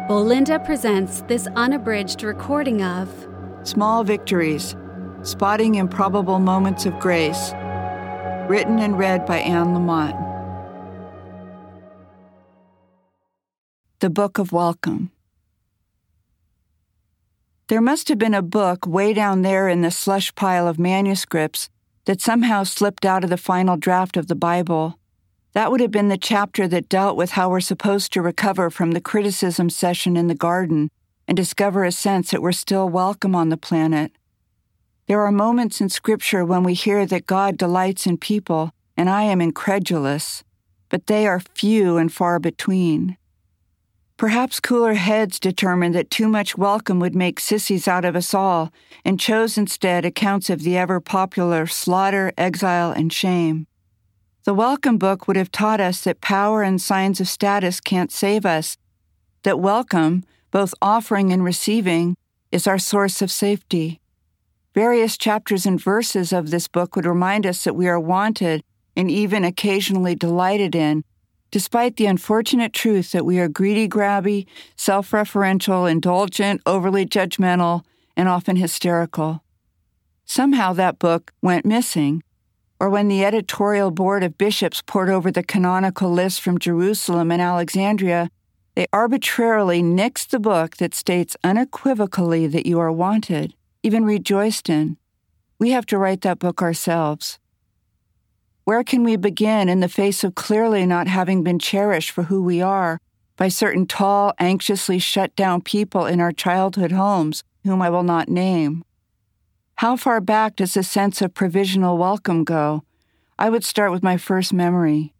Bolinda presents this unabridged recording of Small Victories, Spotting Improbable Moments of Grace, written and read by Anne Lamott. The Book of Welcome. There must have been a book way down there in the slush pile of manuscripts that somehow slipped out of the final draft of the Bible. That would have been the chapter that dealt with how we're supposed to recover from the criticism session in the garden and discover a sense that we're still welcome on the planet. There are moments in Scripture when we hear that God delights in people, and I am incredulous, but they are few and far between. Perhaps cooler heads determined that too much welcome would make sissies out of us all, and chose instead accounts of the ever-popular slaughter, exile, and shame. The Welcome Book would have taught us that power and signs of status can't save us, that welcome, both offering and receiving, is our source of safety. Various chapters and verses of this book would remind us that we are wanted and even occasionally delighted in, despite the unfortunate truth that we are greedy, grabby, self-referential, indulgent, overly judgmental, and often hysterical. Somehow that book went missing, or when the editorial board of bishops pored over the canonical list from Jerusalem and Alexandria, they arbitrarily nixed the book that states unequivocally that you are wanted, even rejoiced in. We have to write that book ourselves. Where can we begin in the face of clearly not having been cherished for who we are by certain tall, anxiously shut down people in our childhood homes, whom I will not name? How far back does the sense of provisional welcome go? I would start with my first memory.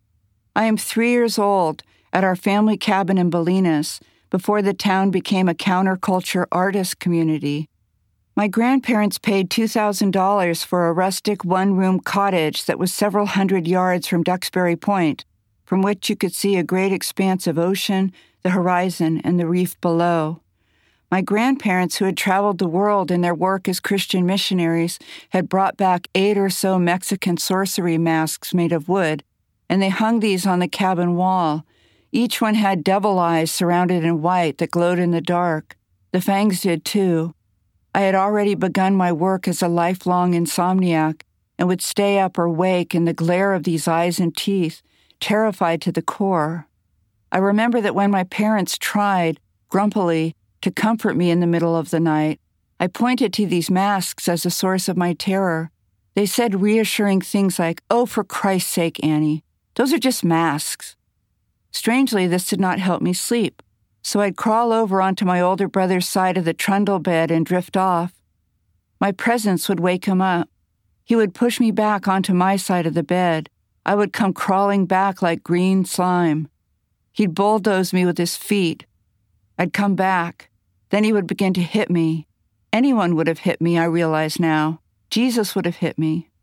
I am 3 years old at our family cabin in Bolinas before the town became a counterculture artist community. My grandparents paid $2,000 for a rustic one-room cottage that was several hundred yards from Duxbury Point, from which you could see a great expanse of ocean, the horizon, and the reef below. My grandparents, who had traveled the world in their work as Christian missionaries, had brought back 8 or so Mexican sorcery masks made of wood, and they hung these on the cabin wall. Each one had devil eyes surrounded in white that glowed in the dark. The fangs did too. I had already begun my work as a lifelong insomniac and would stay up or wake in the glare of these eyes and teeth, terrified to the core. I remember that when my parents tried, grumpily, to comfort me in the middle of the night, I pointed to these masks as a source of my terror. They said reassuring things like, "Oh, for Christ's sake, Annie, those are just masks." Strangely, this did not help me sleep, so I'd crawl over onto my older brother's side of the trundle bed and drift off. My presence would wake him up. He would push me back onto my side of the bed. I would come crawling back like green slime. He'd bulldoze me with his feet. I'd come back. Then he would begin to hit me. Anyone would have hit me, I realize now. Jesus would have hit me.